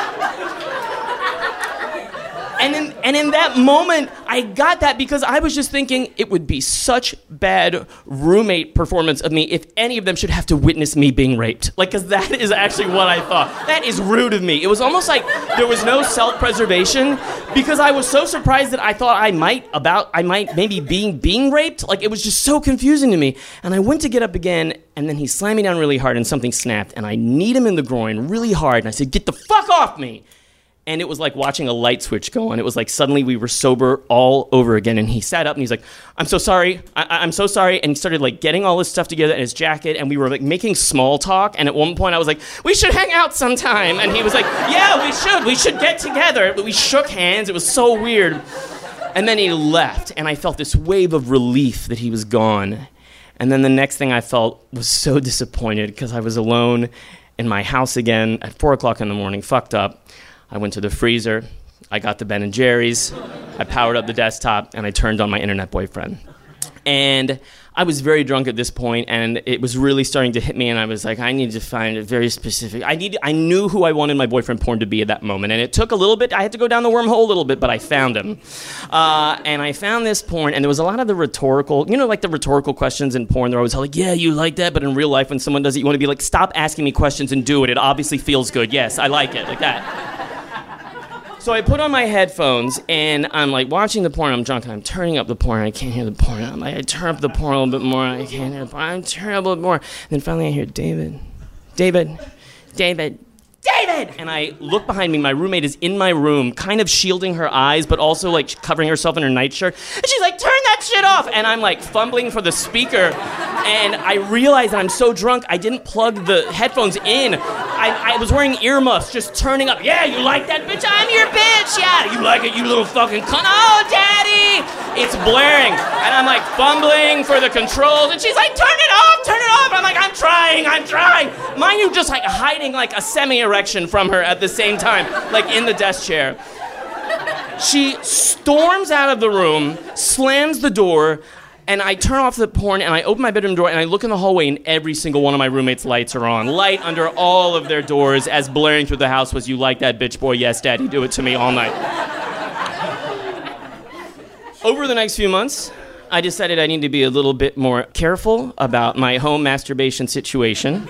and in that moment, I got that because I was just thinking it would be such bad roommate performance of me if any of them should have to witness me being raped. Like, because that is actually what I thought. That is rude of me. It was almost like there was no self-preservation because I was so surprised that I thought I might maybe being raped. Like, it was just so confusing to me. And I went to get up again, and then he slammed me down really hard, and something snapped, and I kneed him in the groin really hard, and I said, get the fuck off me! And it was like watching a light switch go on. It was like suddenly we were sober all over again. And he sat up and he's like, I'm so sorry. I'm so sorry. And he started like getting all his stuff together in his jacket. And we were like making small talk. And at one point I was like, we should hang out sometime. And he was like, yeah, we should. We should get together. But we shook hands. It was so weird. And then he left, and I felt this wave of relief that he was gone. And then the next thing I felt was so disappointed because I was alone in my house again at 4 o'clock in the morning, fucked up. I went to the freezer, I got the Ben & Jerry's, I powered up the desktop, and I turned on my internet boyfriend. And I was very drunk at this point, and it was really starting to hit me, and I was like, I need to find a very specific... I knew who I wanted my boyfriend porn to be at that moment, and it took a little bit. I had to go down the wormhole a little bit, but I found him. And I found this porn, and there was a lot of the rhetorical... You know, like the rhetorical questions in porn, they're always like, yeah, you like that, but in real life, when someone does it, you want to be like, stop asking me questions and do it. It obviously feels good. Yes, I like it. Like that. So I put on my headphones, and I'm like watching the porn. I'm drunk, and I'm turning up the porn. And I can't hear the porn. I'm like, I turn up the porn a little bit more. I can't hear the porn. I'm turning up a little bit more. And then finally, I hear David. And I look behind me. My roommate is in my room, kind of shielding her eyes, but also like covering herself in her nightshirt. And she's like, turn that shit off. And I'm like fumbling for the speaker. And I realize that I'm so drunk, I didn't plug the headphones in. I was wearing earmuffs, just turning up. Yeah, you like that, bitch? I'm your bitch. Yeah, you like it, you little fucking cunt. Oh, daddy. It's blaring. And I'm like fumbling for the controls. And she's like, turn it off. I'm like, I'm trying. Mind you, just like hiding like a semi-erection from her at the same time, like in the desk chair. She storms out of the room, slams the door, and I turn off the porn, and I open my bedroom door, and I look in the hallway, and every single one of my roommates' lights are on. Light under all of their doors, as blaring through the house was, you like that, bitch boy? Yes, daddy, do it to me all night. Over the next few months, I decided I need to be a little bit more careful about my home masturbation situation.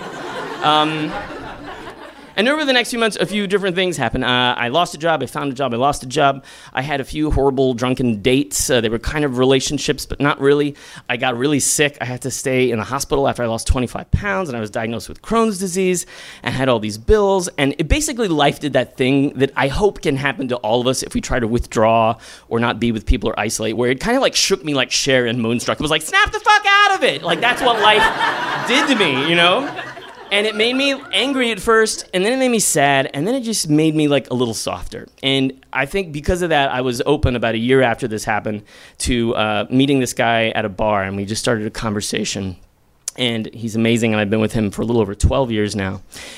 And over the next few months, a few different things happened. I lost a job, I found a job, I lost a job. I had a few horrible drunken dates. They were kind of relationships, but not really. I got really sick. I had to stay in the hospital after I lost 25 pounds, and I was diagnosed with Crohn's disease, and had all these bills. And it basically, life did that thing that I hope can happen to all of us if we try to withdraw or not be with people or isolate, where it kind of like shook me like Cher in Moonstruck. It was like, snap the fuck out of it! Like, that's what life did to me, you know? And it made me angry at first, and then it made me sad, and then it just made me like a little softer. And I think because of that, I was open about a year after this happened to meeting this guy at a bar, and we just started a conversation. And he's amazing, and I've been with him for a little over 12 years now.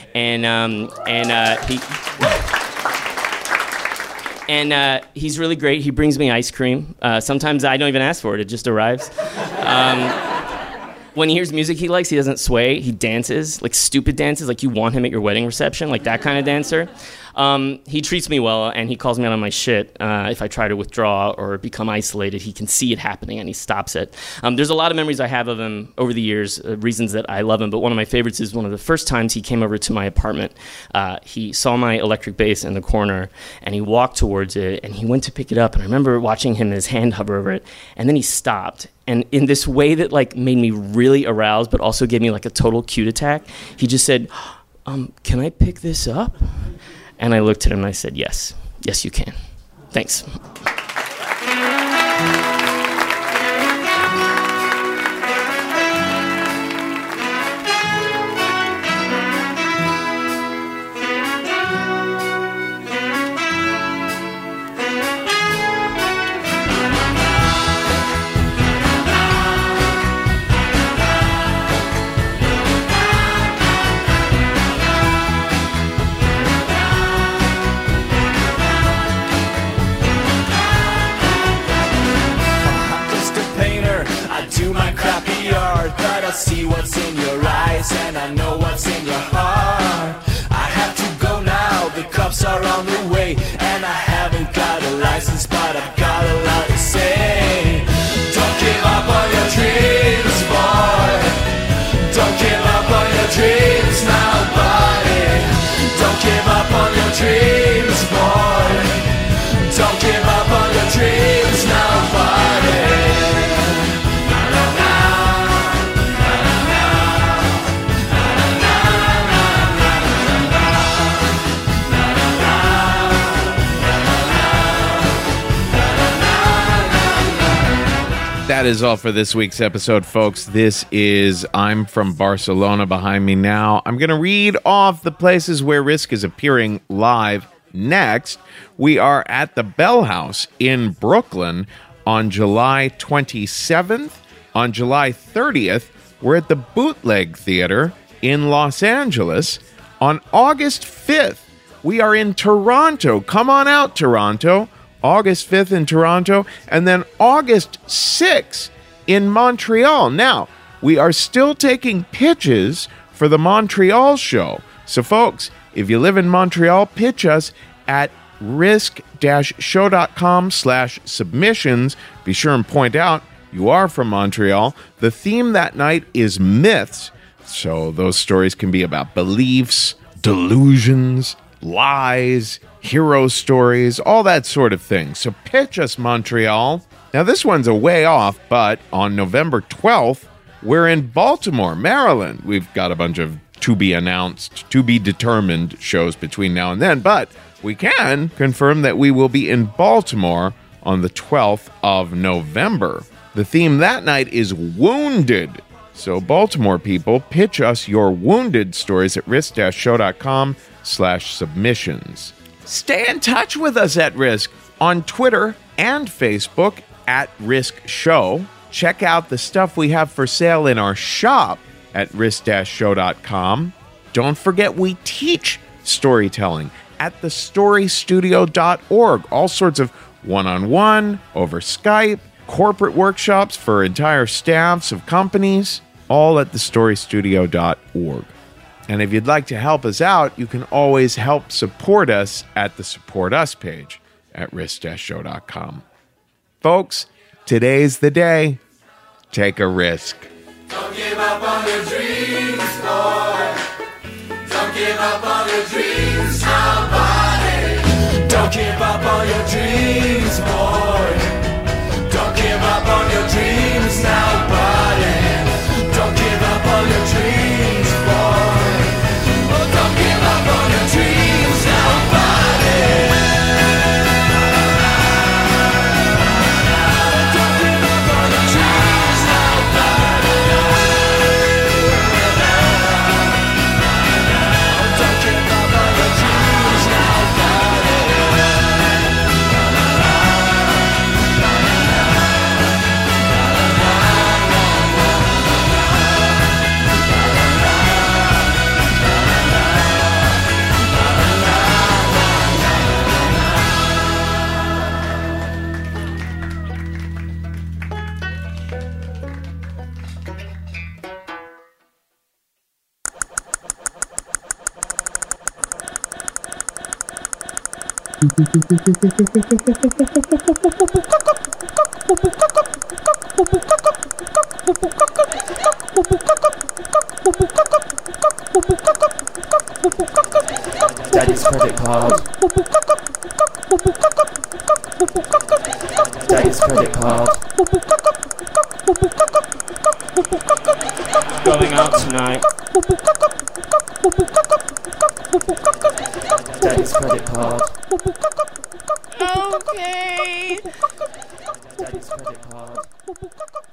He's really great. He brings me ice cream. Sometimes I don't even ask for it; it just arrives. When he hears music he likes, he doesn't sway. He dances, like stupid dances, like you want him at your wedding reception, like that kind of dancer. He treats me well, and he calls me out on my shit. If I try to withdraw or become isolated, he can see it happening, and he stops it. There's a lot of memories I have of him over the years, reasons that I love him, but one of my favorites is one of the first times he came over to my apartment. He saw my electric bass in the corner, and he walked towards it, and he went to pick it up, and I remember watching him, his hand hover over it, and then he stopped. And in this way that like made me really aroused, but also gave me like a total cute attack, he just said, can I pick this up? And I looked at him and I said, yes, you can. Thanks. See what's in your eyes and I know what's in your heart. I have to go now, the cops are on the way, and I haven't got a license, but I've got a lot to say. Don't give up on your dreams, boy. Don't give up on your dreams now, buddy. Don't give up on your dreams, boy. Don't give up on your dreams now, buddy. That is all for this week's episode, folks. This is I'm from Barcelona behind me now. I'm going to read off the places where Risk is appearing live next. We are at the Bell House in Brooklyn on July 27th. On July 30th, we're at the Bootleg Theater in Los Angeles. On August 5th, we are in Toronto. Come on out, Toronto. August 5th in Toronto. And then August 6th in Montreal. Now, we are still taking pitches for the Montreal show. So, folks, if you live in Montreal, pitch us at risk-show.com/submissions. Be sure and point out you are from Montreal. The theme that night is myths. So those stories can be about beliefs, delusions, lies, hero stories, all that sort of thing. So pitch us, Montreal. Now, this one's a way off, but on November 12th, we're in Baltimore, Maryland. We've got a bunch of to-be-announced, to-be-determined shows between now and then, but we can confirm that we will be in Baltimore on the 12th of November. The theme that night is wounded. So, Baltimore people, pitch us your wounded stories at risk-show.com/submissions. Stay in touch with us at Risk on Twitter and Facebook at Risk Show. Check out the stuff we have for sale in our shop at risk-show.com. Don't forget we teach storytelling at thestorystudio.org. All sorts of one-on-one, over Skype, corporate workshops for entire staffs of companies, all at thestorystudio.org. And if you'd like to help us out, you can always help support us at the Support Us page at risk-show.com. Folks, today's the day. Take a risk. Don't give up on your dreams, boy. Don't give up on your dreams, nobody. Don't give up on your dreams, boy. Don't give up on your dreams, nobody. Don't give up on your dreams, boy. Oh, don't give up on your dreams, nobody. Don't give up on your dreams, nobody. Don't give up on your dreams, nobody. Daddy's credit card. Daddy's credit card. Going out tonight. Daddy's credit card. Okay. Daddy's credit card.